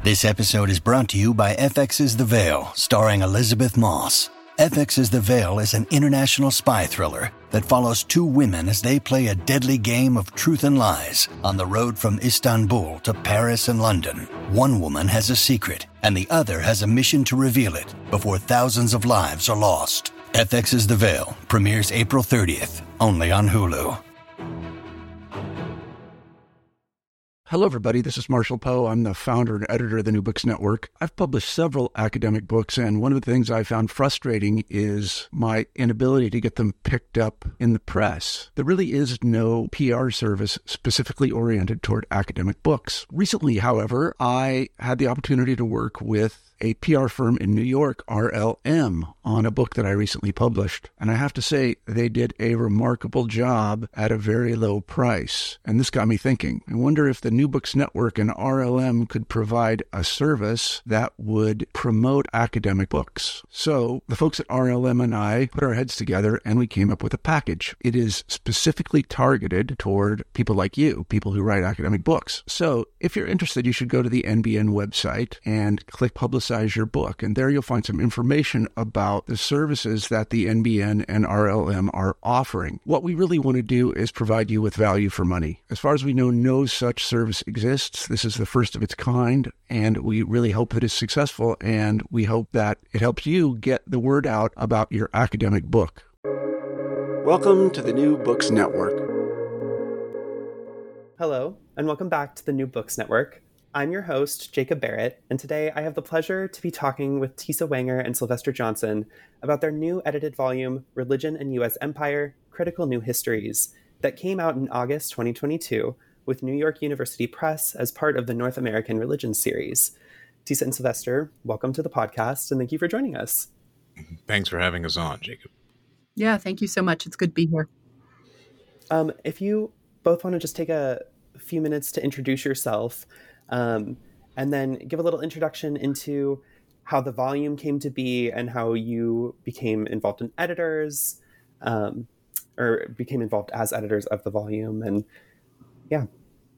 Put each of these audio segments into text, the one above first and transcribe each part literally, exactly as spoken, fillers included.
This episode is brought to you by F X's The Veil, starring Elizabeth Moss. F X's The Veil is an international spy thriller that follows two women as they play a deadly game of truth and lies on the road from Istanbul to Paris and London. One woman has a secret, and the other has a mission to reveal it before thousands of lives are lost. F X's The Veil premieres April thirtieth, only on Hulu. Hello, everybody. This is Marshall Poe. I'm the founder and editor of the New Books Network. I've published several academic books, and one of the things I found frustrating is my inability to get them picked up in the press. There really is no P R service specifically oriented toward academic books. Recently, however, I had the opportunity to work with a P R firm in New York, R L M, on a book that I recently published. And I have to say, they did a remarkable job at a very low price. And this got me thinking. I wonder if the New Books Network and R L M could provide a service that would promote academic books. So the folks at R L M and I put our heads together and we came up with a package. It is specifically targeted toward people like you, people who write academic books. So if you're interested, you should go to the N B N website and click Publicize your book. And there you'll find some information about the services that the N B N and R L M are offering. What we really want to do is provide you with value for money. As far as we know, no such service exists. This is the first of its kind, and we really hope it is successful, and we hope that it helps you get the word out about your academic book. Welcome to the New Books Network. Hello, and welcome back to the New Books Network. I'm your host, Jacob Barrett, and today I have the pleasure to be talking with Tisa Wenger and Sylvester Johnson about their new edited volume, Religion and U S Empire, Critical New Histories, that came out in August twenty twenty-two with New York University Press as part of the North American Religions series. Tisa and Sylvester, welcome to the podcast, and thank you for joining us. Thanks for having us on, Jacob. Yeah, thank you so much. It's good to be here. Um, if you both want to just take a few minutes to introduce yourself, Um, and then give a little introduction into how the volume came to be and how you became involved in editors, um, or became involved as editors of the volume. And yeah.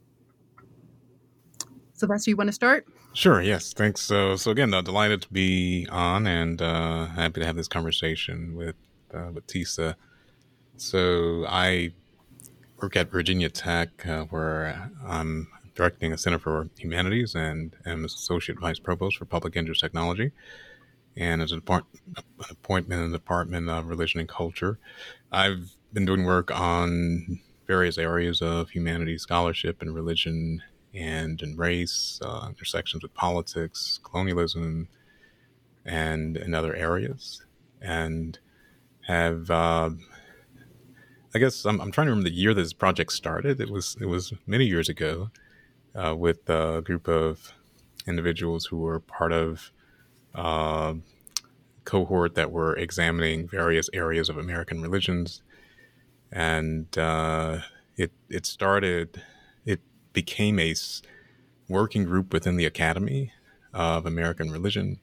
Sylvester, you want to start? Sure, yes. Thanks. So, so again, uh, delighted to be on and uh, happy to have this conversation with, uh, with Tisa. So I work at Virginia Tech, uh, where I'm directing a Center for Humanities and am Associate Vice Provost for Public Interest Technology, and as an appointment in the Department of Religion and Culture. I've been doing work on various areas of humanities scholarship and religion and in race, uh, intersections with politics, colonialism, and in other areas. And have, uh, I guess I'm, I'm trying to remember the year this project started. It was, it was many years ago. Uh, with a group of individuals who were part of a uh, cohort that were examining various areas of American religions. And uh, it it started, it became a working group within the Academy of American Religion.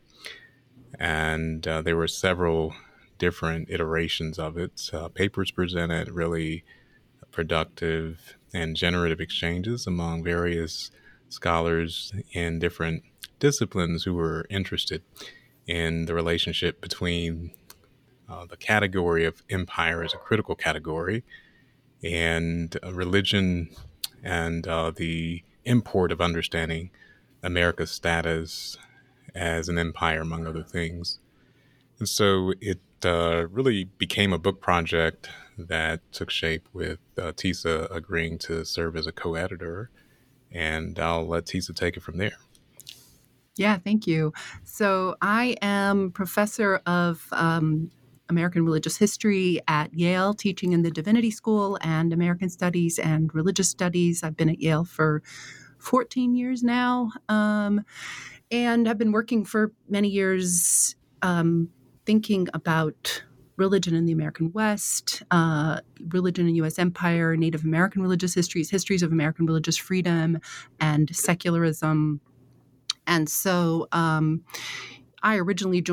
And uh, there were several different iterations of it. Uh, papers presented, really productive and generative exchanges among various scholars in different disciplines who were interested in the relationship between uh, the category of empire as a critical category and uh, religion and uh, the import of understanding America's status as an empire, among other things. And so it uh, really became a book project that took shape with uh, Tisa agreeing to serve as a co-editor. And I'll let Tisa take it from there. Yeah, thank you. So I am professor of um, American Religious History at Yale, teaching in the Divinity School and American Studies and Religious Studies. I've been at Yale for fourteen years now. Um, and I've been working for many years um, thinking about religion in the American West, uh, religion in U S empire, Native American religious histories, histories of American religious freedom, and secularism. And so um, I originally joined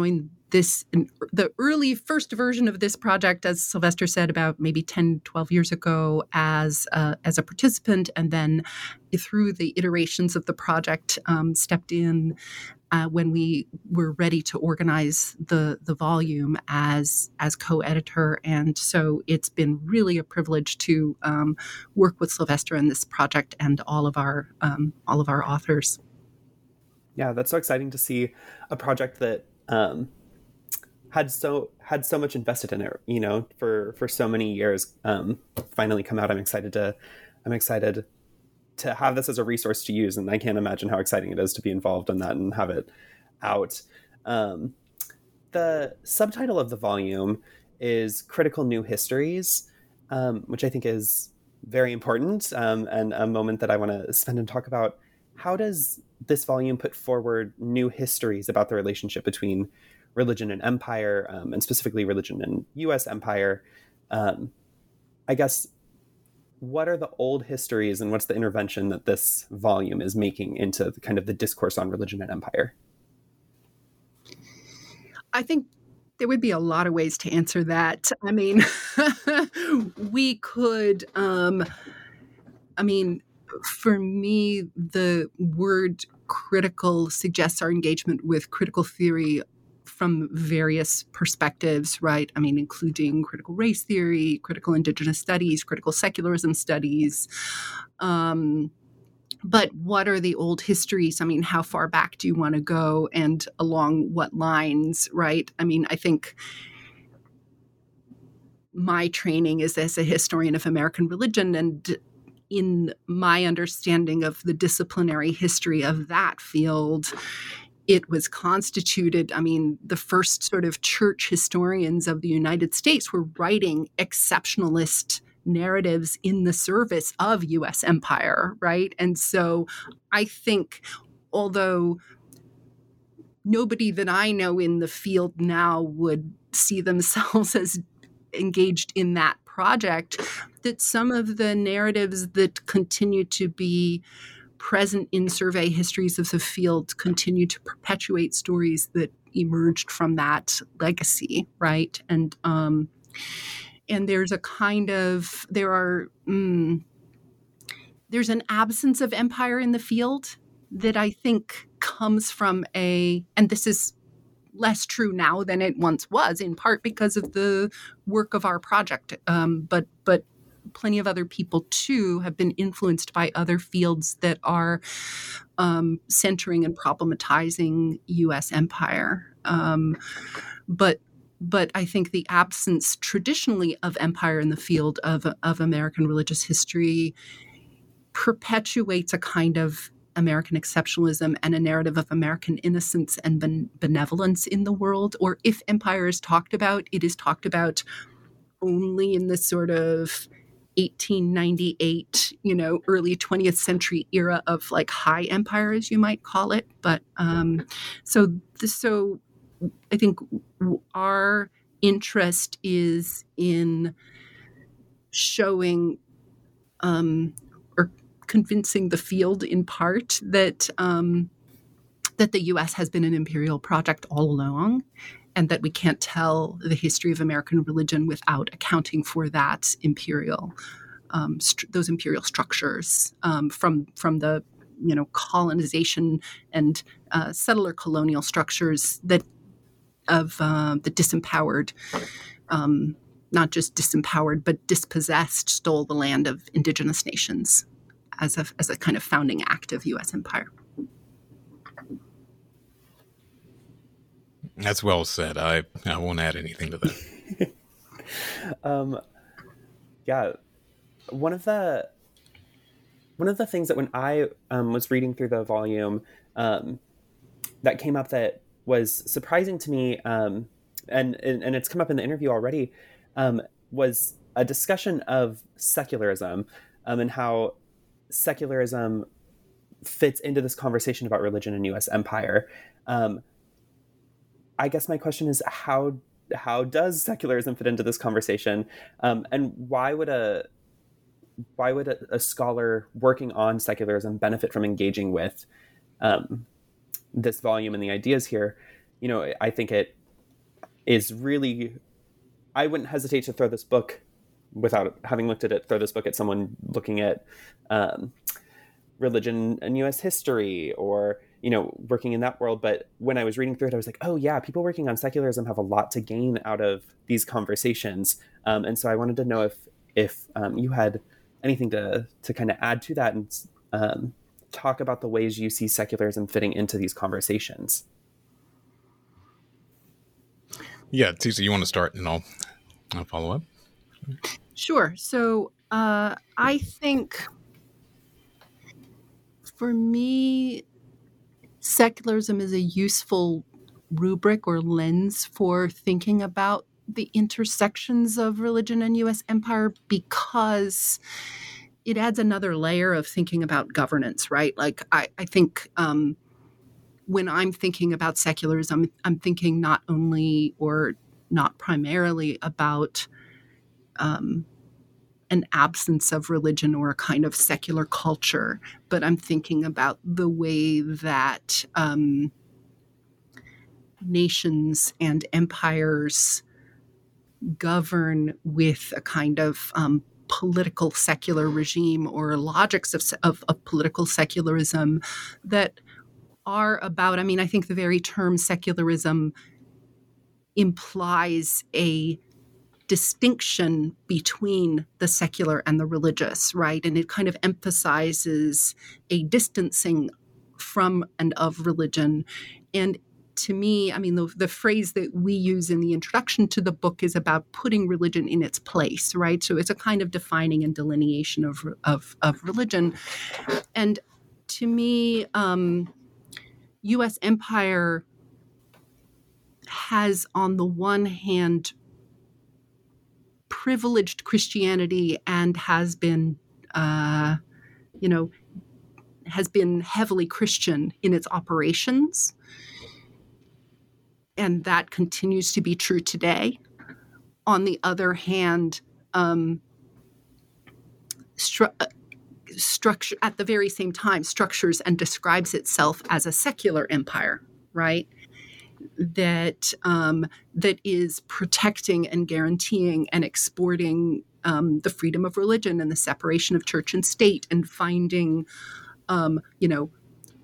this, the early first version of this project, as Sylvester said, about maybe ten, twelve years ago as, uh, as a participant, and then through the iterations of the project, um, stepped in uh, when we were ready to organize the, the volume as, as co-editor. And so it's been really a privilege to um, work with Sylvester in this project and all of our um, all of our authors. Yeah, that's so exciting to see a project that um, had so had so much invested in it, you know, for for so many years, um, finally come out. I'm excited to I'm excited to have this as a resource to use, and I can't imagine how exciting it is to be involved in that and have it out. Um, the subtitle of the volume is Critical New Histories, um, which I think is very important, um, and a moment that I want to spend and talk about. How does this volume put forward new histories about the relationship between religion and empire, um, and specifically religion and U S empire? Um, I guess, what are the old histories and what's the intervention that this volume is making into the, kind of the discourse on religion and empire? I think there would be a lot of ways to answer that. I mean, we could, um, I mean, for me, the word critical suggests our engagement with critical theory from various perspectives, right? I mean, including critical race theory, critical indigenous studies, critical secularism studies. Um, but what are the old histories? I mean, how far back do you want to go and along what lines, right? I mean, I think my training is as a historian of American religion, and in my understanding of the disciplinary history of that field, it was constituted, I mean, the first sort of church historians of the United States were writing exceptionalist narratives in the service of U S empire, right? And so I think, although nobody that I know in the field now would see themselves as engaged in that project, that some of the narratives that continue to be present in survey histories of the field continue to perpetuate stories that emerged from that legacy, right? And um, and there's a kind of, there are, mm, there's an absence of empire in the field that I think comes from a, and this is less true now than it once was, in part because of the work of our project. Um, but but plenty of other people, too, have been influenced by other fields that are um, centering and problematizing U S empire. Um, but but I think the absence traditionally of empire in the field of, of American religious history perpetuates a kind of American exceptionalism and a narrative of American innocence and ben- benevolence in the world. Or if empire is talked about, it is talked about only in this sort of eighteen ninety-eight, you know, early twentieth century era of like high empire, as you might call it. But um, so, so I think our interest is in showing um, or convincing the field, in part, that um, that the U S has been an imperial project all along, and that we can't tell the history of American religion without accounting for that imperial, um, st- those imperial structures um, from from the you know colonization and uh, settler colonial structures that of uh, the disempowered. Um, not just disempowered, but dispossessed, stole the land of indigenous nations as a, as a kind of founding act of U S empire. That's well said. I, I won't add anything to that. um, yeah, one of the one of the things that when I um, was reading through the volume um, that came up that was surprising to me, um, and, and and it's come up in the interview already, um, was a discussion of secularism um, and how secularism fits into this conversation about religion and U S empire. Um, I guess my question is, how how does secularism fit into this conversation, um, and why would a why would a, a scholar working on secularism benefit from engaging with um, this volume and the ideas here? You know, I think it is really, I wouldn't hesitate to throw this book, without having looked at it, throw this book at someone looking at um, religion and U S history, or, you know, working in that world. But when I was reading through it, I was like, oh yeah, people working on secularism have a lot to gain out of these conversations. Um, and so I wanted to know if, if um, you had anything to, to kind of add to that, and um, talk about the ways you see secularism fitting into these conversations. Yeah, Tisa, you want to start and I'll, I'll follow up? Sure. So uh, I think for me, secularism is a useful rubric or lens for thinking about the intersections of religion and U S empire, because it adds another layer of thinking about governance, right? Like I, I think um, when I'm thinking about secularism, I'm thinking not only or not primarily about um, an absence of religion or a kind of secular culture, but I'm thinking about the way that um, nations and empires govern with a kind of um, political secular regime or logics of, of, of political secularism that are about, I mean, I think the very term secularism implies a distinction between the secular and the religious, right? And it kind of emphasizes a distancing from and of religion. And to me, I mean, the, the phrase that we use in the introduction to the book is about putting religion in its place, right? So it's a kind of defining and delineation of, of, of religion. And to me, um, U S empire has, on the one hand, privileged Christianity and has been, uh, you know, has been heavily Christian in its operations. And that continues to be true today. On the other hand, um, stru- structure at the very same time structures and describes itself as a secular empire, right? That um, that is protecting and guaranteeing and exporting um, the freedom of religion and the separation of church and state, and finding, um, you know,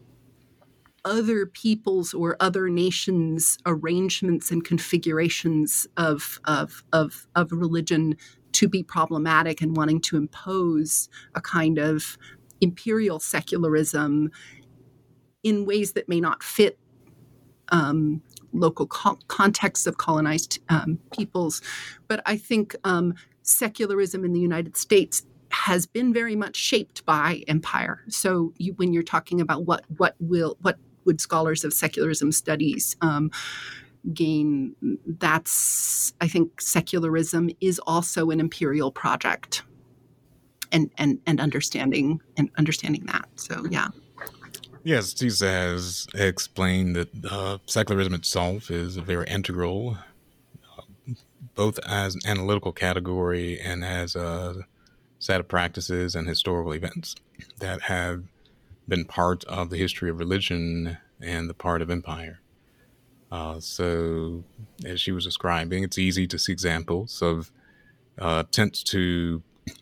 other people's or other nations' arrangements and configurations of of of, of religion to be problematic, and wanting to impose a kind of imperial secularism in ways that may not fit Um, local co- contexts of colonized um, peoples. But I think um, secularism in the United States has been very much shaped by empire. So you, when you're talking about what what will what would scholars of secularism studies um, gain, that's, I think secularism is also an imperial project, and and and understanding and understanding that. So yeah. Yes, Tisa has explained that uh, secularism itself is very integral, uh, both as an analytical category and as a set of practices and historical events that have been part of the history of religion and the part of empire. Uh, so, as she was describing, it's easy to see examples of uh, attempts to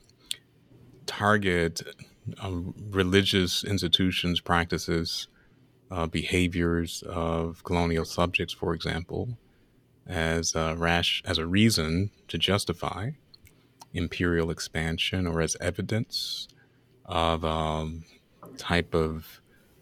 target Um, religious institutions, practices, uh, behaviors of colonial subjects, for example, as a rash, as a reason to justify imperial expansion, or as evidence of a um, type of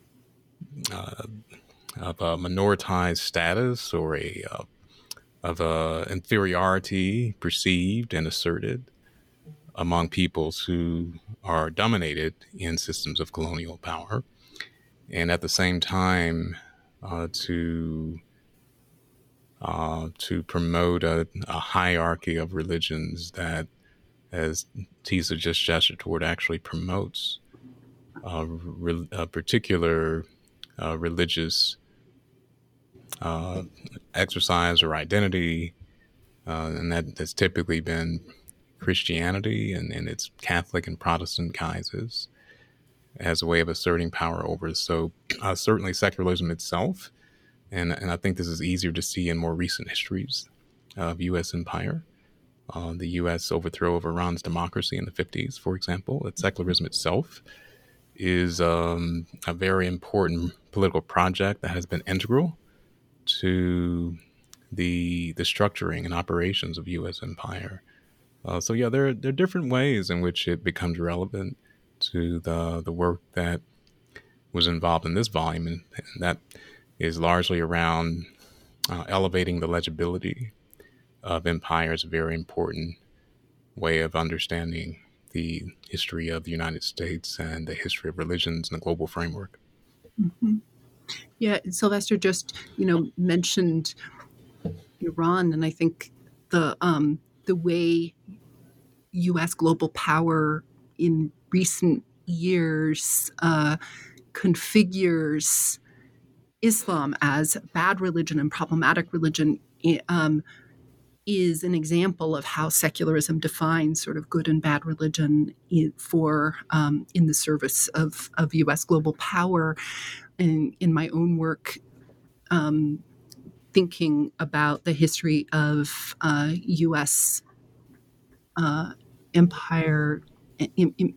uh, of a minoritized status, or a uh, of a inferiority perceived and asserted among peoples who are dominated in systems of colonial power, and at the same time uh, to uh, to promote a, a hierarchy of religions that, as Tisa just gestured toward, actually promotes uh, re- a particular uh, religious uh, exercise or identity, uh, and that has typically been Christianity and, and its Catholic and Protestant guises, as a way of asserting power over. So uh, certainly secularism itself, and, and I think this is easier to see in more recent histories, of U S empire. Uh, the U S overthrow of Iran's democracy in the fifties, for example, that secularism itself is um, a very important political project that has been integral to the the structuring and operations of U S empire. Uh, so yeah, there, there are different ways in which it becomes relevant to the the work that was involved in this volume, and, and that is largely around uh, elevating the legibility of empire is a very important way of understanding the history of the United States and the history of religions in the global framework. Mm-hmm. Yeah, Sylvester just, you know, mentioned Iran, and I think the um, the way U S global power in recent years uh, configures Islam as bad religion and problematic religion um, is an example of how secularism defines sort of good and bad religion in, for um, in the service of, of U S global power. And in my own work, um, thinking about the history of uh, U S uh, empire in, in,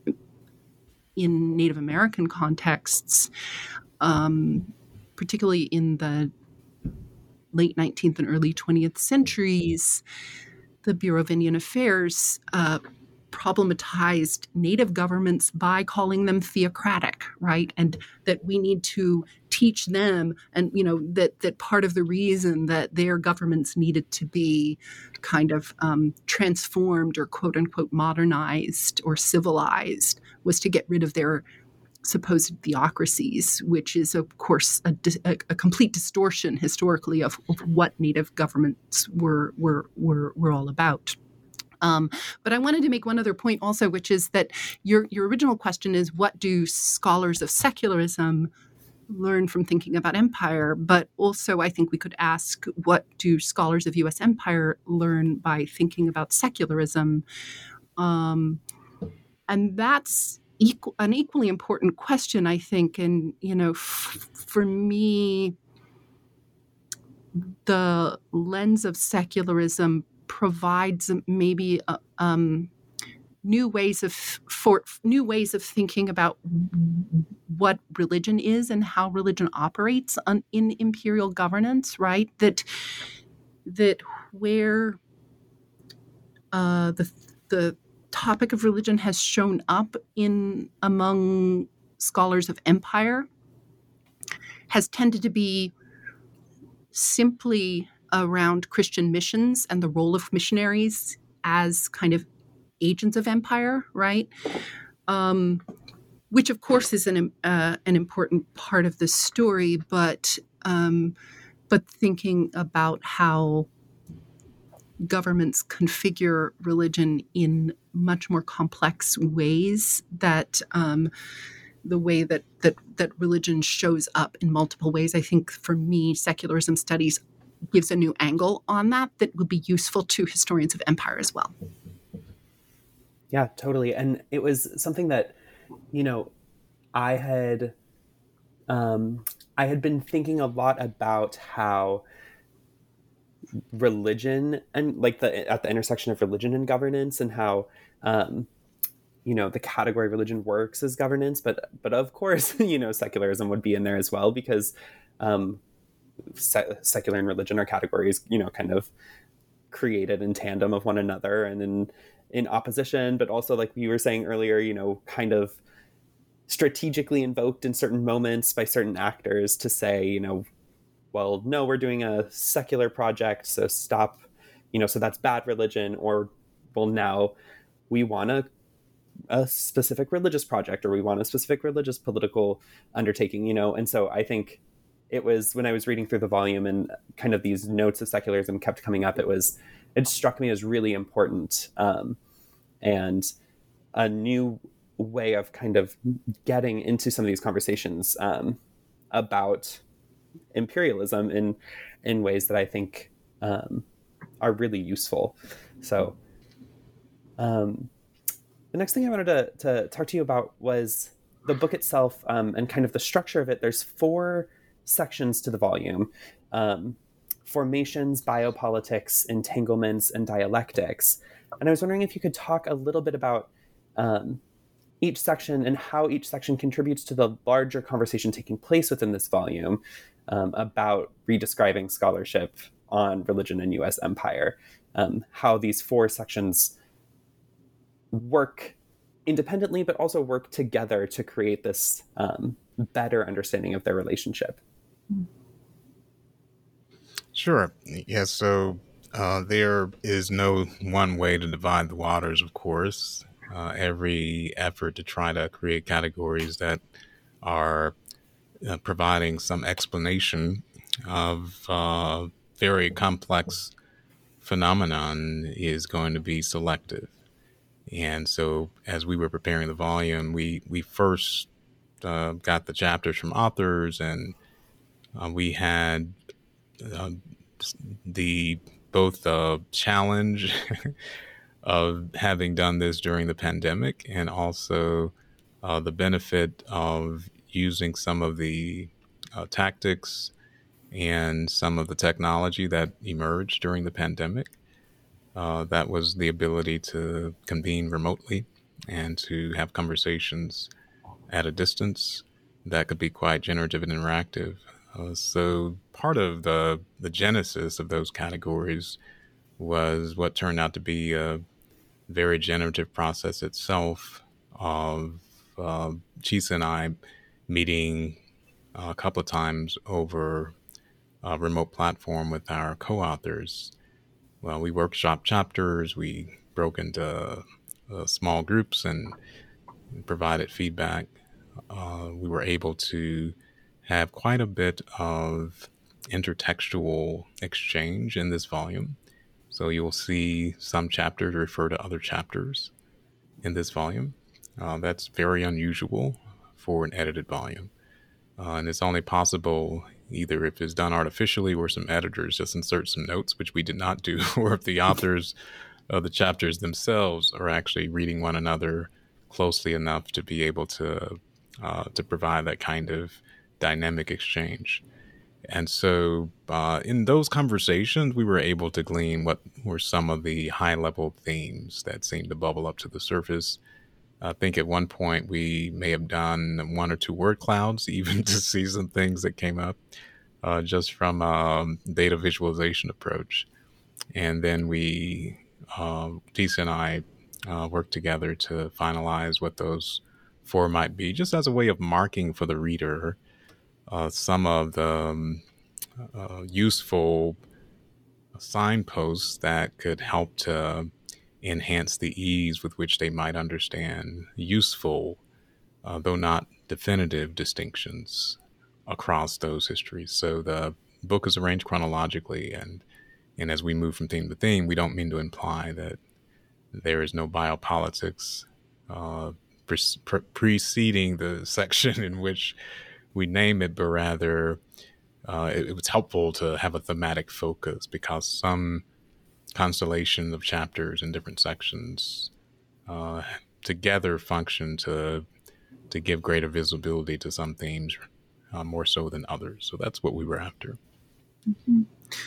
in Native American contexts, um, particularly in the late nineteenth and early twentieth centuries, the Bureau of Indian Affairs uh, problematized Native governments by calling them theocratic, right? And that we need to teach them, and you know that that part of the reason that their governments needed to be kind of um, transformed or quote unquote modernized or civilized was to get rid of their supposed theocracies, which is, of course, a, a, a complete distortion historically of, of what Native governments were were were, were all about. Um, but I wanted to make one other point also, which is that your your original question is, what do scholars of secularism learn from thinking about empire? But also, I think we could ask, what do scholars of U S empire learn by thinking about secularism? Um, and that's Equal, an equally important question, I think. And, you know, f- for me, the lens of secularism provides maybe uh, um, new ways of for new ways of thinking about what religion is and how religion operates on, in imperial governance. Right? That that where uh, the the topic of religion has shown up in among scholars of empire has tended to be simply around Christian missions and the role of missionaries as kind of agents of empire, right? Um, which, of course, is an uh, an important part of the story, but um, but thinking about how governments configure religion in much more complex ways, that um, the way that, that that religion shows up in multiple ways. I think for me, secularism studies gives a new angle on that that would be useful to historians of empire as well. Yeah, totally. And it was something that, you know, I had um, I had been thinking a lot about how religion and like the at the intersection of religion and governance, and how um you know the category religion works as governance, but but of course you know secularism would be in there as well, because um se- secular and religion are categories you know kind of created in tandem of one another and in in opposition, but also, like you were saying earlier, you know kind of strategically invoked in certain moments by certain actors to say, you know well, no, we're doing a secular project, so stop, you know, so that's bad religion, or, well, now we want a, a specific religious project, or we want a specific religious political undertaking, you know, and so I think it was, when I was reading through the volume and kind of these notes of secularism kept coming up, it was, it struck me as really important, um, and a new way of kind of getting into some of these conversations um, about imperialism in in ways that I think um, are really useful. So um, the next thing I wanted to, to talk to you about was the book itself um, and kind of the structure of it. There's four sections to the volume. Um, formations, biopolitics, entanglements, and dialectics. And I was wondering if you could talk a little bit about um, each section and how each section contributes to the larger conversation taking place within this volume um, about redescribing scholarship on religion and U S empire, um, how these four sections work independently, but also work together to create this um, better understanding of their relationship. Sure. Yeah, so uh, there is no one way to divide the waters, of course. Uh, every effort to try to create categories that are uh, providing some explanation of uh, very complex phenomenon is going to be selective. And so as we were preparing the volume, we, we first uh, got the chapters from authors, and uh, we had uh, the both the challenge of having done this during the pandemic, and also uh, the benefit of using some of the uh, tactics and some of the technology that emerged during the pandemic. Uh, that was the ability to convene remotely and to have conversations at a distance that could be quite generative and interactive. Uh, so part of the, the genesis of those categories was what turned out to be a very generative process itself of uh, Tisa and I meeting a couple of times over a remote platform with our co-authors. Well, we workshop chapters, we broke into uh, small groups and provided feedback. Uh, we were able to have quite a bit of intertextual exchange in this volume. So you'll see some chapters refer to other chapters in this volume. Uh, that's very unusual for an edited volume. Uh, and it's only possible either if it's done artificially or some editors just insert some notes, which we did not do, or if the authors of the chapters themselves are actually reading one another closely enough to be able to uh, to provide that kind of dynamic exchange. And so uh, in those conversations, we were able to glean what were some of the high-level themes that seemed to bubble up to the surface. I think at one point we may have done one or two word clouds, even to see some things that came up uh, just from a data visualization approach. And then we, uh, Tisa and I, uh, worked together to finalize what those four might be, just as a way of marking for the reader uh, some of the um, uh, useful signposts that could help to enhance the ease with which they might understand useful, uh, though not definitive, distinctions across those histories. So the book is arranged chronologically, and and as we move from theme to theme, we don't mean to imply that there is no biopolitics uh, pre- pre- preceding the section in which we name it, but rather uh, it, it was helpful to have a thematic focus, because some constellation of chapters in different sections uh, together function to to give greater visibility to some themes uh, more so than others. So that's what we were after. Mm-hmm.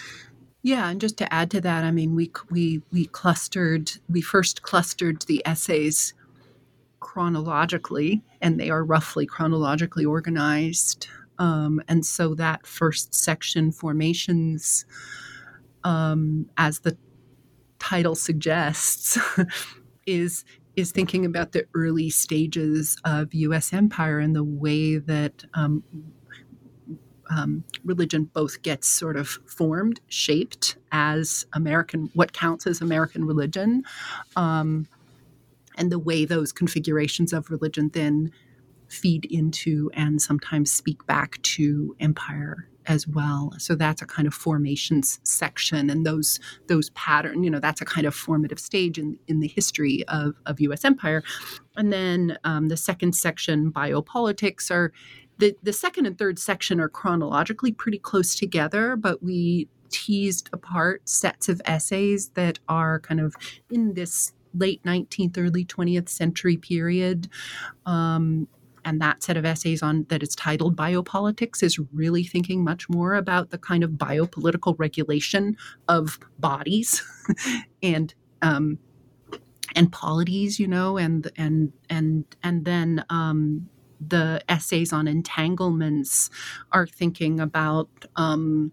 Yeah, and just to add to that, I mean, we we we clustered, we first clustered the essays chronologically, and they are roughly chronologically organized. Um, and so that first section, Formations, um, as the title suggests, is is thinking about the early stages of U S empire and the way that um, um, religion both gets sort of formed, shaped as American, what counts as American religion, um, and the way those configurations of religion then feed into and sometimes speak back to empire as well. So that's a kind of formations section, and those those pattern, you know, that's a kind of formative stage in, in the history of, of U S empire. And then um, the second section, biopolitics, are the, the second and third section are chronologically pretty close together, but we teased apart sets of essays that are kind of in this late nineteenth, early twentieth century period. Um, and that set of essays on that is titled Biopolitics is really thinking much more about the kind of biopolitical regulation of bodies and um, and polities, you know, and and and and then um, the essays on entanglements are thinking about um,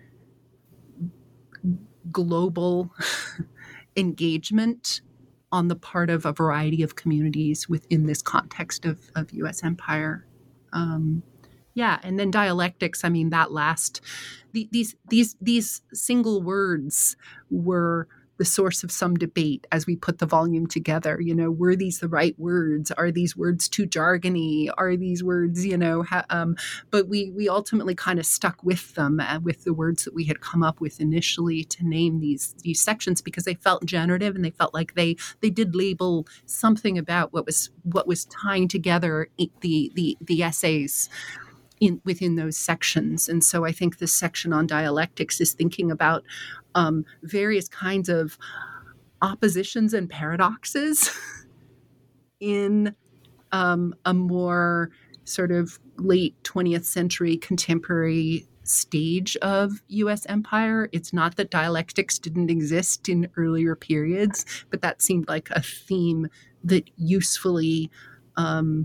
global engagement on the part of a variety of communities within this context of, of U S empire. Um, yeah, and then dialectics. I mean, that last the, these these these single words were the source of some debate as we put the volume together. You know, were these the right words? Are these words too jargony? Are these words, you know, ha- um, but we we ultimately kind of stuck with them, uh, with the words that we had come up with initially to name these these sections, because they felt generative and they felt like they they did label something about what was what was tying together the the the essays in within those sections. And so I think this section on dialectics is thinking about um, various kinds of oppositions and paradoxes in um, a more sort of late twentieth century contemporary stage of U S empire. It's not that dialectics didn't exist in earlier periods, but that seemed like a theme that usefully um,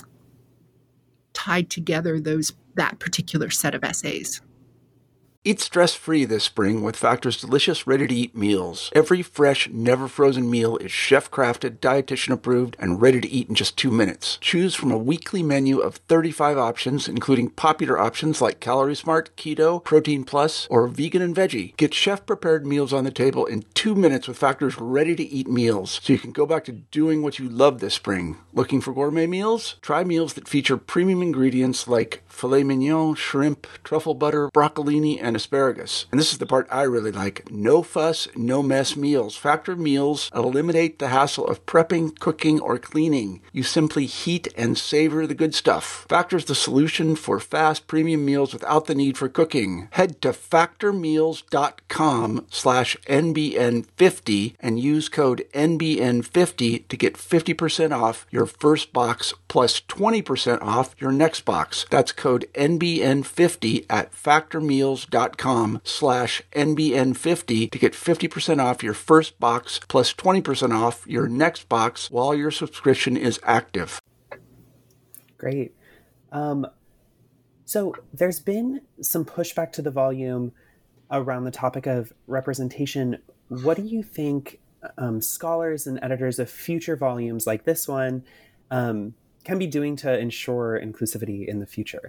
tied together those that particular set of essays. Eat stress-free this spring with Factor's delicious, ready-to-eat meals. Every fresh, never-frozen meal is chef-crafted, dietitian-approved, and ready to eat in just two minutes. Choose from a weekly menu of thirty-five options, including popular options like Calorie Smart, Keto, Protein Plus, or Vegan and Veggie. Get chef-prepared meals on the table in two minutes with Factor's ready-to-eat meals, so you can go back to doing what you love this spring. Looking for gourmet meals? Try meals that feature premium ingredients like filet mignon, shrimp, truffle butter, broccolini, and asparagus. And this is the part I really like. No fuss, no mess meals. Factor meals eliminate the hassle of prepping, cooking, or cleaning. You simply heat and savor the good stuff. Factor's the solution for fast premium meals without the need for cooking. Head to factormeals.com slash NBN50 and use code N B N fifty to get fifty percent off your first box plus twenty percent off your next box. That's code N B N fifty at factormeals.com slash N B N fifty to get fifty percent off your first box plus twenty percent off your next box while your subscription is active. Great. Um, so there's been some pushback to the volume around the topic of representation. What do you think um, scholars and editors of future volumes like this one um, can be doing to ensure inclusivity in the future?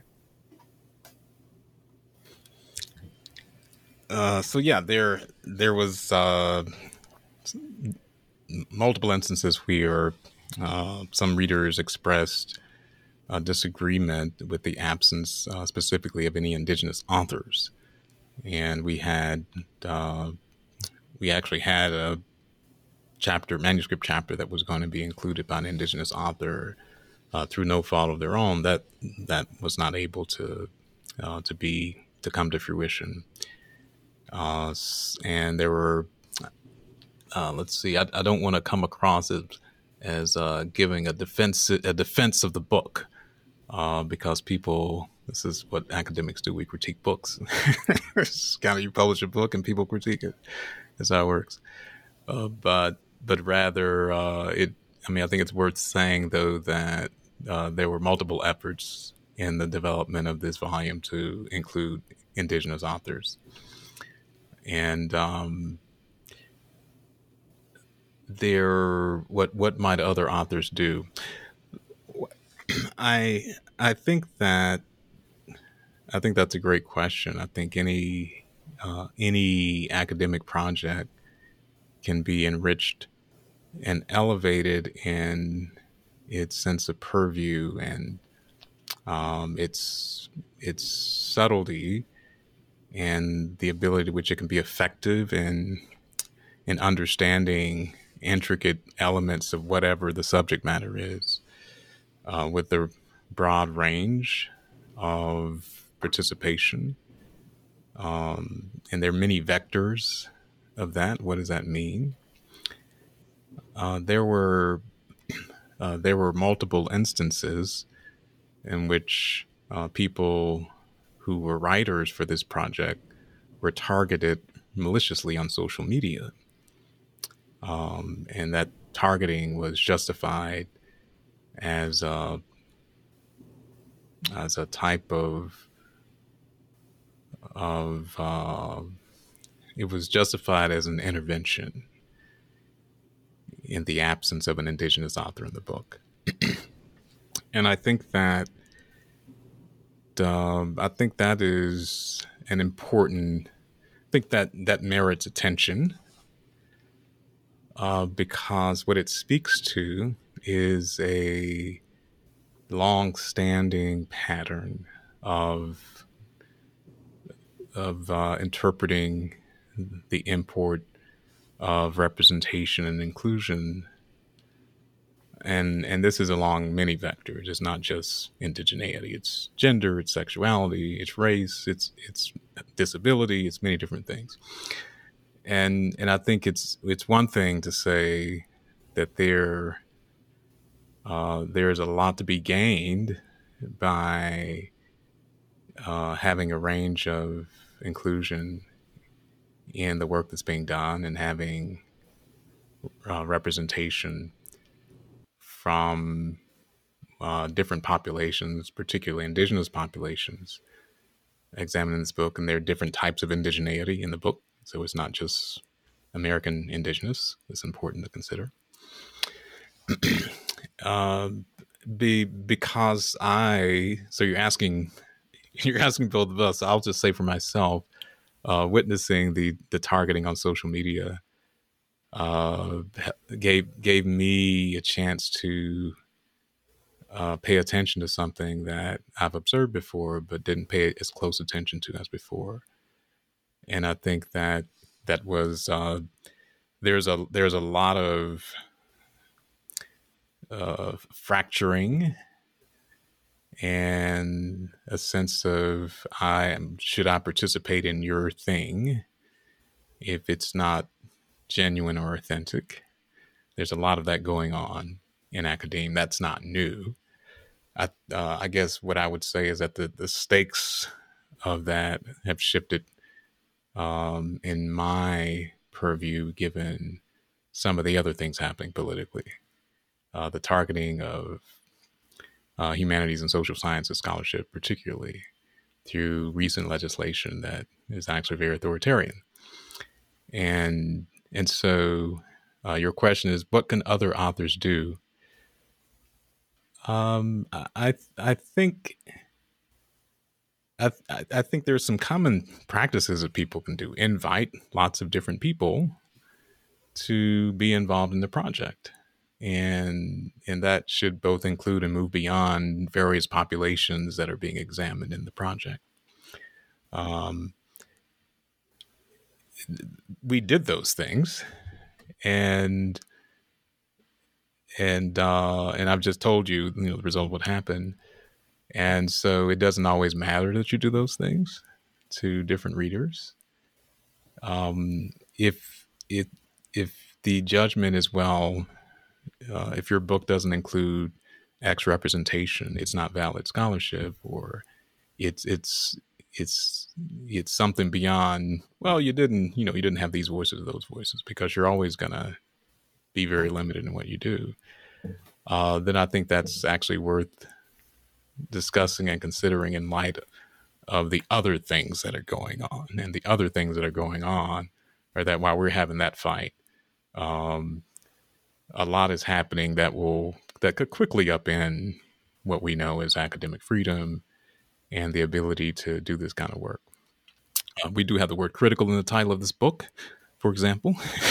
Uh, so yeah, there there was uh, multiple instances where uh, some readers expressed uh, disagreement with the absence uh, specifically of any Indigenous authors, and we had uh, we actually had a chapter manuscript chapter that was going to be included by an Indigenous author uh, through no fault of their own that that was not able to uh, to be to come to fruition. Uh, and there were, uh, let's see, I, I don't want to come across as, as uh, giving a defense a defense of the book, uh, because people, this is what academics do, we critique books. It's kind of, you publish a book and people critique it. That's how it works. Uh, but but rather, uh, it. I mean, I think it's worth saying, though, that uh, there were multiple efforts in the development of this volume to include Indigenous authors. And um, there, what what might other authors do? I I think that I think that's a great question. I think any uh, any academic project can be enriched and elevated in its sense of purview and um, its its subtlety, and the ability to which it can be effective in in understanding intricate elements of whatever the subject matter is, uh, with the broad range of participation. Um, and there are many vectors of that. What does that mean? Uh, there were uh, there were multiple instances in which uh, people who were writers for this project were targeted maliciously on social media. Um, and that targeting was justified as a, as a type of, of uh, it was justified as an intervention in the absence of an indigenous author in the book. And I think that um, I think that is an important, I think that that merits attention uh, because what it speaks to is a long-standing pattern of of uh, interpreting the import of representation and inclusion. And and this is along many vectors. It's not just indigeneity. It's gender, it's sexuality, it's race, it's it's disability, it's many different things. And and I think it's it's one thing to say that there uh, there's a lot to be gained by uh, having a range of inclusion in the work that's being done and having uh, representation from uh, different populations, particularly indigenous populations, examined in this book. And there are different types of indigeneity in the book. So it's not just American indigenous. It's important to consider. uh, be, because I, so you're asking, you're asking both of us. I'll just say for myself, uh, witnessing the, the targeting on social media uh, gave gave me a chance to uh, pay attention to something that I've observed before, but didn't pay as close attention to as before. And I think that that was uh, there's a there's a lot of uh, fracturing and a sense of I should I participate in your thing if it's not genuine or authentic. There's a lot of that going on in academia. That's not new. I, uh, I guess what I would say is that the, the stakes of that have shifted um, in my purview, given some of the other things happening politically. Uh, the targeting of uh, humanities and social sciences scholarship, particularly through recent legislation that is actually very authoritarian. And And so uh, your question is, what can other authors do? Um, I I think I I think there's some common practices that people can do. Invite lots of different people to be involved in the project, and and that should both include and move beyond various populations that are being examined in the project. Um, we did those things. And and uh, and I've just told you, you know, the result of what happened. And so it doesn't always matter that you do those things to different readers. Um, if it if the judgment is, well, uh, if your book doesn't include X representation, it's not valid scholarship, or it's it's it's it's something beyond, well, you didn't, you know, you didn't have these voices or those voices, because you're always going to be very limited in what you do, uh, then I think that's actually worth discussing and considering in light of the other things that are going on. And the other things that are going on are that while we're having that fight, um, a lot is happening that will that could quickly upend what we know as academic freedom and the ability to do this kind of work. Uh, we do have the word critical in the title of this book, for example.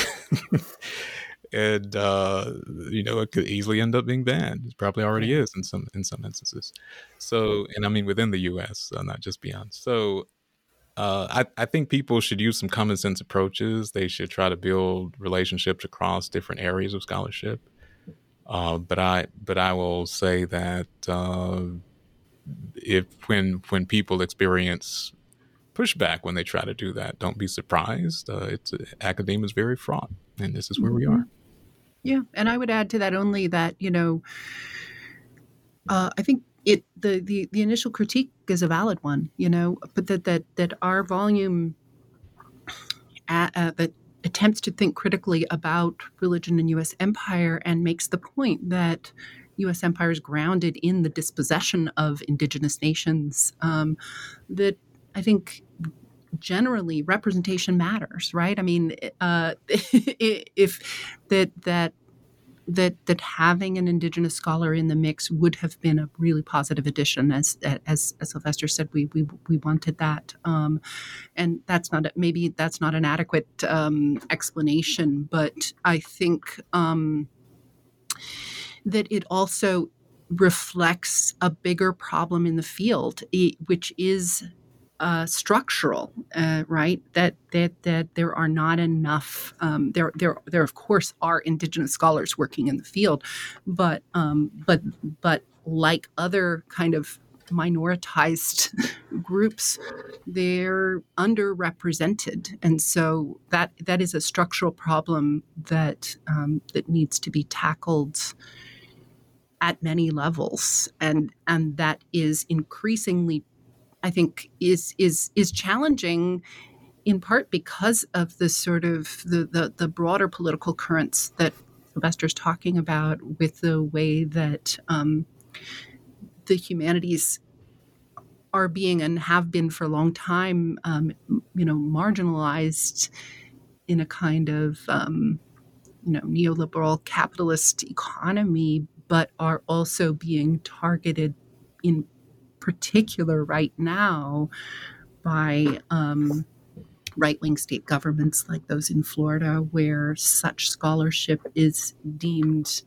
And, uh, you know, it could easily end up being banned. It probably already is in some in some instances. So, and I mean, within the U S, uh, not just beyond. So uh, I, I think people should use some common sense approaches. They should try to build relationships across different areas of scholarship. Uh, but I but I will say that uh, if when when people experience pushback when they try to do that, don't be surprised. Uh, it's academia is very fraught, and this is where we are. Yeah, and I would add to that only that, you know, uh, I think it the, the the initial critique is a valid one, you know, but that that that our volume uh, uh, that attempts to think critically about religion and U S empire and makes the point that U S empire is grounded in the dispossession of indigenous nations, um, that I think generally representation matters, right? I mean, uh, if that that that that having an indigenous scholar in the mix would have been a really positive addition, as as, as Sylvester said, we we we wanted that, um, and that's not maybe that's not an adequate um, explanation, but I think um, that it also reflects a bigger problem in the field, which is Uh, structural, uh, right? That that that there are not enough. Um, there there there of course are indigenous scholars working in the field, but um, but but like other kind of minoritized groups, they're underrepresented, and so that that is a structural problem that um, that needs to be tackled at many levels, and and that is increasingly, I think, is is is challenging, in part because of the sort of the, the, the broader political currents that Sylvester's talking about, with the way that um, the humanities are being and have been for a long time, um, you know, marginalized in a kind of um, you know neoliberal capitalist economy, but are also being targeted in particular right now by um, right-wing state governments like those in Florida, where such scholarship is deemed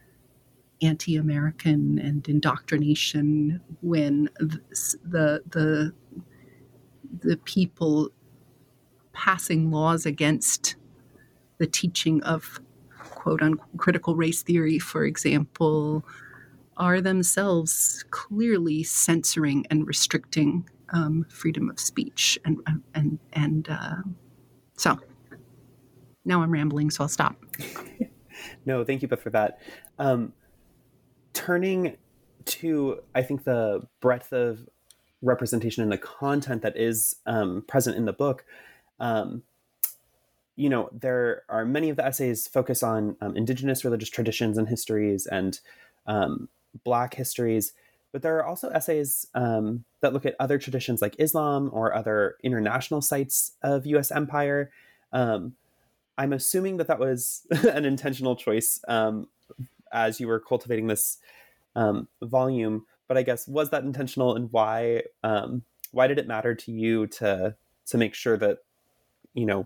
anti-American and indoctrination, when the the the people passing laws against the teaching of quote-unquote critical race theory, for example, are themselves clearly censoring and restricting um, freedom of speech. And and and uh, so now I'm rambling, so I'll stop. No, thank you both for that. Um, turning to, I think, the breadth of representation and the content that is um, present in the book, um, you know, there are many of the essays focus on um, indigenous religious traditions and histories and um, Black histories, but there are also essays um, that look at other traditions like Islam or other international sites of U S empire. Um, I'm assuming that that was an intentional choice um, as you were cultivating this um, volume, but I guess, was that intentional, and why um, why did it matter to you to to make sure that, you know,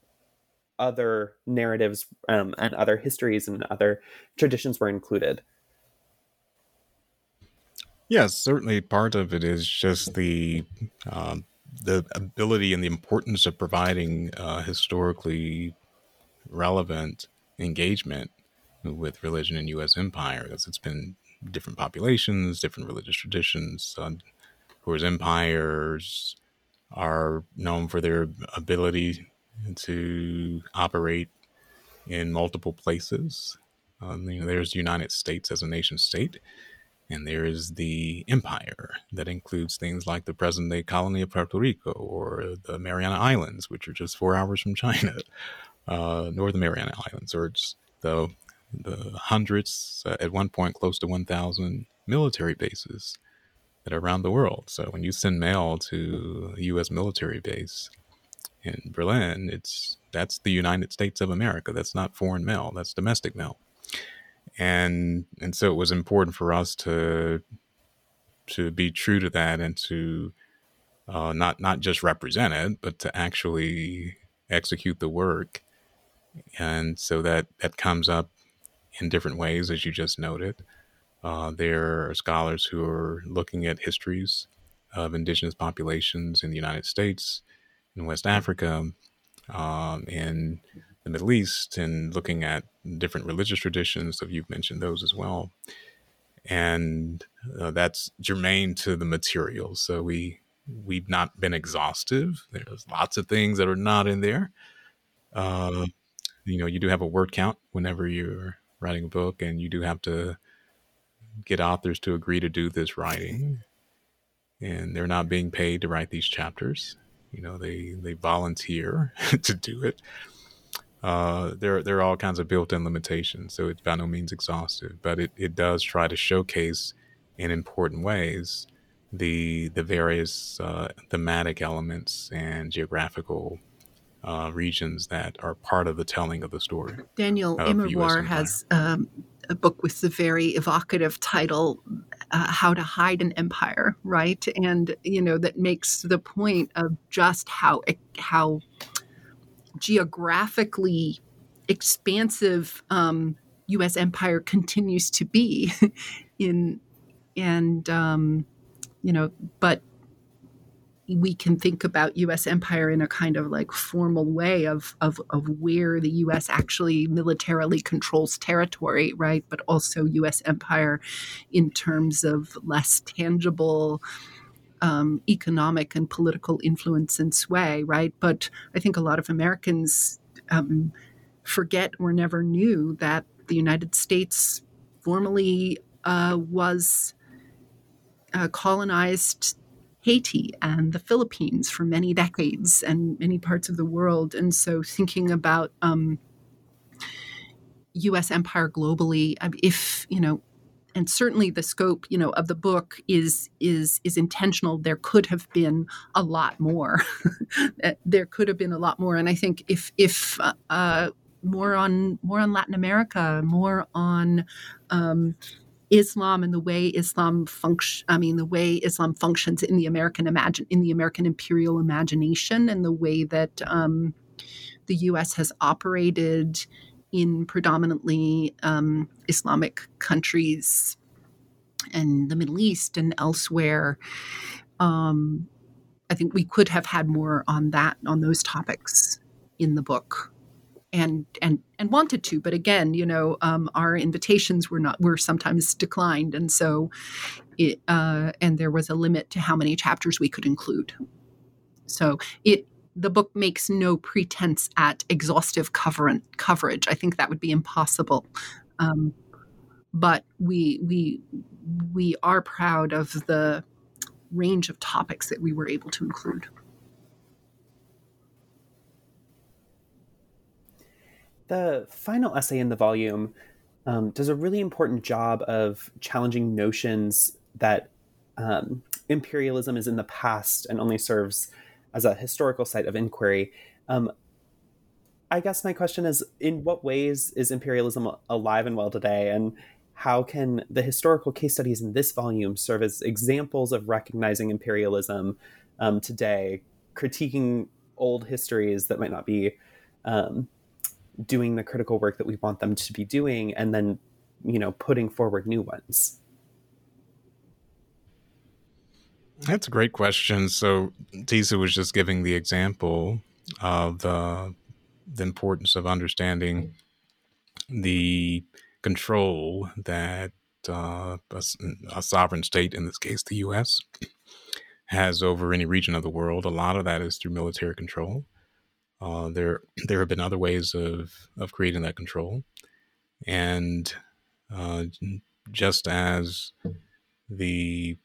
other narratives um, and other histories and other traditions were included? Yes, certainly part of it is just the um, the ability and the importance of providing uh, historically relevant engagement with religion in U S empire, because it's been different populations, different religious traditions, uh, whereas empires are known for their ability to operate in multiple places. Um, you know, there's the United States as a nation state, and there is the empire that includes things like the present-day colony of Puerto Rico or the Mariana Islands, which are just four hours from China, uh, nor the Mariana Islands, or it's the the hundreds, uh, at one point close to one thousand military bases that are around the world. So when you send mail to a U S military base in Berlin, it's that's the United States of America. That's not foreign mail. That's domestic mail. And and so it was important for us to to be true to that, and to uh, not not just represent it, but to actually execute the work. And so that that comes up in different ways, as you just noted. Uh, there are scholars who are looking at histories of indigenous populations in the United States, in West Africa, um, in the Middle East, and looking at different religious traditions. So you've mentioned those as well. And uh, that's germane to the material. So we, we've not been exhaustive. There's lots of things that are not in there. Uh, you know, you do have a word count whenever you're writing a book, and you do have to get authors to agree to do this writing, and they're not being paid to write these chapters. You know, they they volunteer to do it. Uh, there there are all kinds of built-in limitations, so it's by no means exhaustive, but it, it does try to showcase in important ways the the various uh, thematic elements and geographical uh, regions that are part of the telling of the story. Daniel of the U S Immerwahr Empire. has um, a book with the very evocative title, uh, How to Hide an Empire, right? And, you know, that makes the point of just how how geographically expansive um, U S empire continues to be in, and, um, you know, but we can think about U S empire in a kind of like formal way of, of, of where the U S actually militarily controls territory, right? But also U S empire in terms of less tangible um, economic and political influence and sway, right? But I think a lot of Americans um, forget or never knew that the United States formally uh, was uh, colonized Haiti and the Philippines for many decades and many parts of the world. And so thinking about um, U S empire globally, if, you know, and certainly the scope, you know, of the book is is is intentional. There could have been a lot more. There could have been a lot more. And I think if if uh, more on more on Latin America, more on um, Islam and the way Islam function. I mean, the way Islam functions in the American imagine in the American imperial imagination, and the way that um, the U S has operated in predominantly um, Islamic countries and the Middle East and elsewhere. Um, I think we could have had more on that, on those topics in the book, and and and wanted to. But again, you know, um, our invitations were not were sometimes declined, and so it uh, and there was a limit to how many chapters we could include. So it. The book makes no pretense at exhaustive cover- coverage. I think that would be impossible. Um, but we we we are proud of the range of topics that we were able to include. The final essay in the volume um, does a really important job of challenging notions that um, imperialism is in the past and only serves as a historical site of inquiry. Um, I guess my question is, in what ways is imperialism alive and well today? And how can the historical case studies in this volume serve as examples of recognizing imperialism um, today, critiquing old histories that might not be um, doing the critical work that we want them to be doing, and then, you know, putting forward new ones? That's a great question. So Tisa was just giving the example of the, the importance of understanding the control that uh, a, a sovereign state, in this case the U S, has over any region of the world. A lot of that is through military control. Uh, there there have been other ways of, of creating that control. And uh, just as the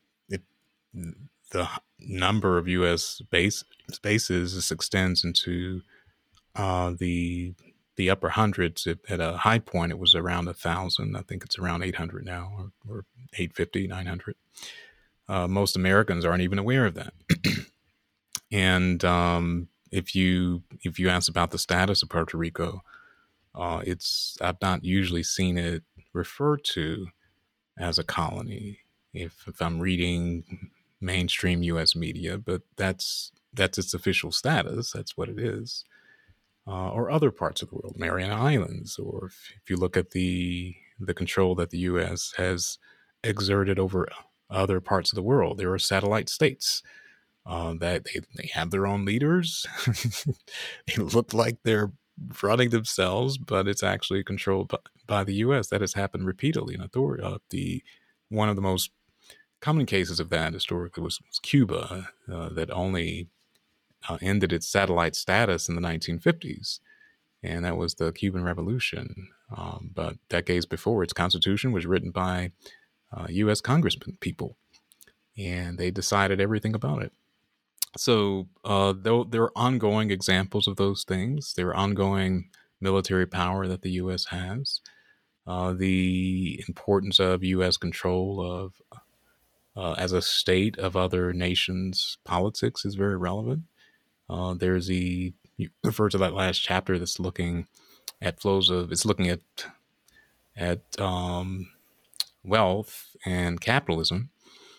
the number of U S base bases this extends into uh, the the upper hundreds. It, at a high point, it was around a thousand. I think it's around eight hundred now, or, or eight fifty, nine hundred. Uh, most Americans aren't even aware of that. And um, if you if you ask about the status of Puerto Rico, uh, it's I've not usually seen it referred to as a colony. If if I'm reading mainstream U S media, but that's that's its official status. That's what it is. Uh, or other parts of the world, Mariana Islands, or if, if you look at the the control that the U S has exerted over other parts of the world, there are satellite states uh, that they, they have their own leaders. They look like they're running themselves, but it's actually controlled by, by the U S. That has happened repeatedly in authority. Uh, the one of the most common cases of that historically was, was Cuba, uh, that only uh, ended its satellite status in the nineteen fifties, and that was the Cuban Revolution. Um, but decades before, its constitution was written by uh, U S congressmen people, and they decided everything about it. So uh, though there are ongoing examples of those things, there are ongoing military power that the U S has. Uh, the importance of U S control of uh, as a state of other nations' politics is very relevant. Uh, there's the you refer to that last chapter that's looking at flows of it's looking at at um, wealth and capitalism,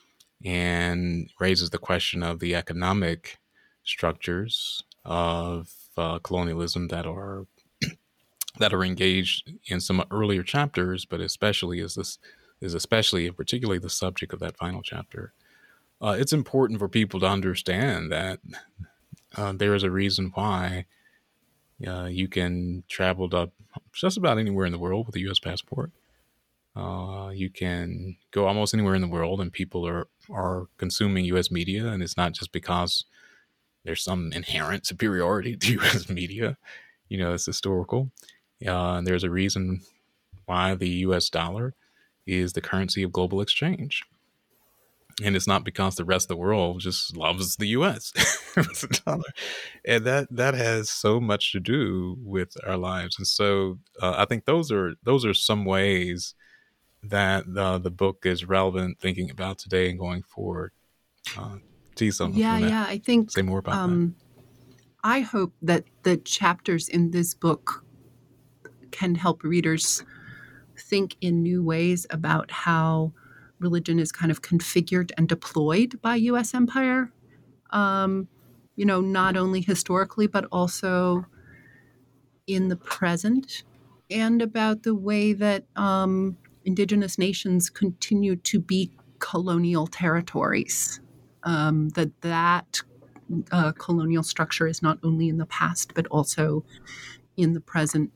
and raises the question of the economic structures of uh, colonialism that are that are engaged in some earlier chapters, but especially is this is especially and particularly the subject of that final chapter. Uh, it's important for people to understand that uh, there is a reason why uh, you can travel to just about anywhere in the world with a U S passport. Uh, you can go almost anywhere in the world, and people are are consuming U S media, and it's not just because there's some inherent superiority to U S media. You know, it's historical. Uh, and there's a reason why the U S dollar is the currency of global exchange. And it's not because the rest of the world just loves the U S It's a dollar. And that that has so much to do with our lives. And so uh, I think those are those are some ways that uh, the book is relevant thinking about today and going forward. Uh, Tisa, yeah, yeah. I think say more about um, that. I hope that the chapters in this book can help readers think in new ways about how religion is kind of configured and deployed by U S empire, um, you know, not only historically, but also in the present, and about the way that um, indigenous nations continue to be colonial territories, um, that that uh, colonial structure is not only in the past, but also in the present.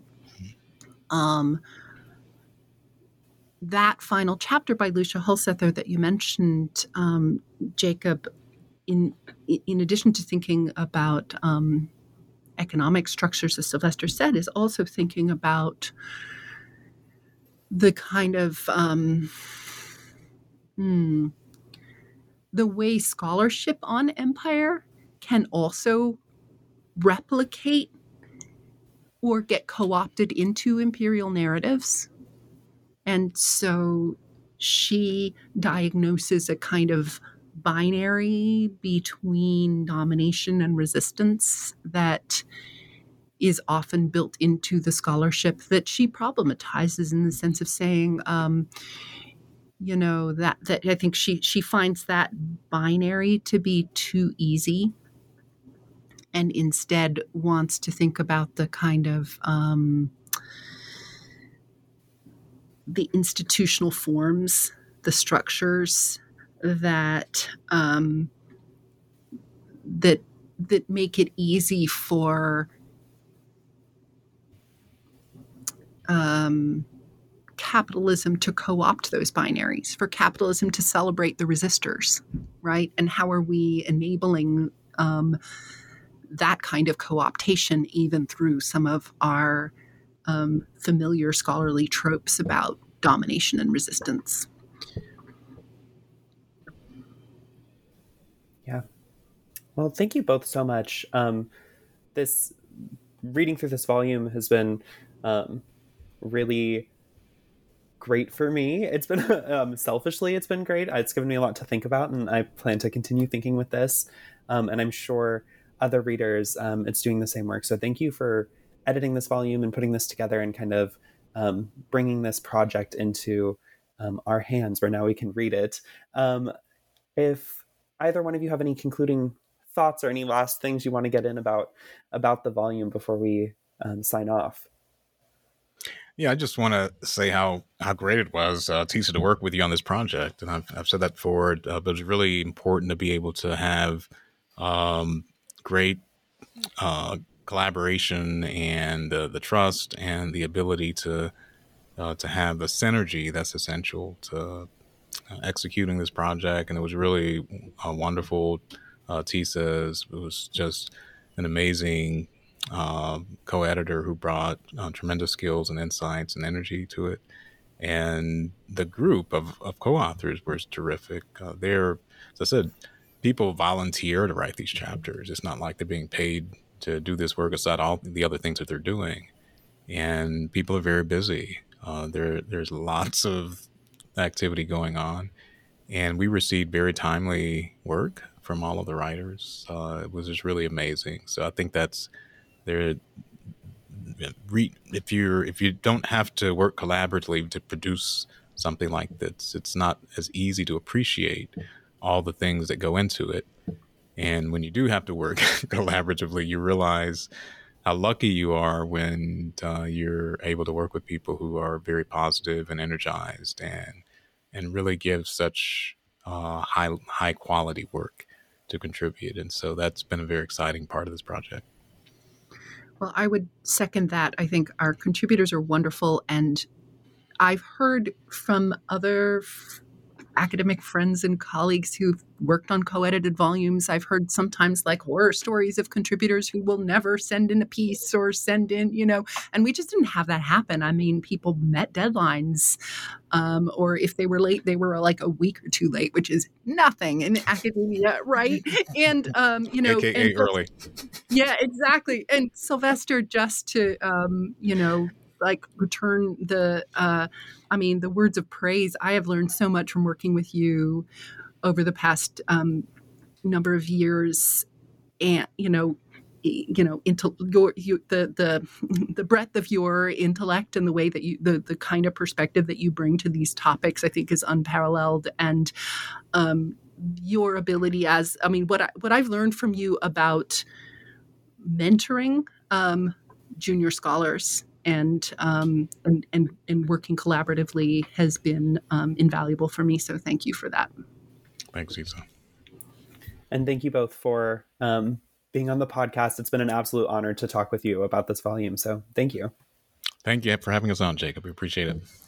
Um, that final chapter by Lucia Hulsether that you mentioned, um, Jacob, in in addition to thinking about um, economic structures, as Sylvester said, is also thinking about the kind of um, hmm, the way scholarship on empire can also replicate or get co-opted into imperial narratives. And so she diagnoses a kind of binary between domination and resistance that is often built into the scholarship that she problematizes, in the sense of saying, um, you know, that, that I think she, she finds that binary to be too easy, and instead wants to think about the kind of um, the institutional forms, the structures that um, that that make it easy for um, capitalism to co-opt those binaries, for capitalism to celebrate the resistors, right? And how are we enabling um, that kind of co-optation, even through some of our um, familiar scholarly tropes about domination and resistance? Yeah. Well, thank you both so much. Um, this reading through this volume has been um, really great for me. It's been um, selfishly, it's been great. It's given me a lot to think about, and I plan to continue thinking with this. Um, and I'm sure other readers, um, it's doing the same work. So thank you for editing this volume and putting this together and kind of um, bringing this project into um, our hands where now we can read it. Um, if either one of you have any concluding thoughts or any last things you want to get in about about the volume before we um, sign off. Yeah, I just want to say how, how great it was, uh, Tisa, to work with you on this project. And I've, I've said that before, uh, but it's really important to be able to have um, great uh, collaboration and uh, the trust and the ability to uh, to have the synergy that's essential to uh, executing this project. And it was really uh, wonderful. Uh, Tisa is, was just an amazing uh, co-editor who brought uh, tremendous skills and insights and energy to it. And the group of, of co-authors was terrific. Uh, they're, as I said, people volunteer to write these chapters. It's not like they're being paid to do this work aside all the other things that they're doing. And people are very busy. Uh, there, there's lots of activity going on. And we received very timely work from all of the writers. Uh, it was just really amazing. So I think that's there. If you're if you don't have to work collaboratively to produce something like this, it's not as easy to appreciate all the things that go into it. And when you do have to work collaboratively, you realize how lucky you are when uh, you're able to work with people who are very positive and energized and and really give such uh, high high quality work to contribute. And so that's been a very exciting part of this project. Well, I would second that. I think our contributors are wonderful, and I've heard from other f- academic friends and colleagues who've worked on co-edited volumes. I've heard sometimes like horror stories of contributors who will never send in a piece or send in, you know, and we just didn't have that happen. I mean, people met deadlines, um, or if they were late, they were like a week or two late, which is nothing in academia, right? And, um, you know, A K A and, early. Yeah, exactly. And Sylvester, just to, um, you know, like return the, uh, I mean, the words of praise. I have learned so much from working with you over the past um, number of years, and you know, you know, into your you, the the the breadth of your intellect and the way that you the the kind of perspective that you bring to these topics, I think, is unparalleled. And um, your ability as, I mean, what I, what I've learned from you about mentoring um, junior scholars and, um, and and and working collaboratively has been um, invaluable for me. So thank you for that. Thanks, Isa. And thank you both for um, being on the podcast. It's been an absolute honor to talk with you about this volume. So thank you. Thank you for having us on, Jacob. We appreciate it.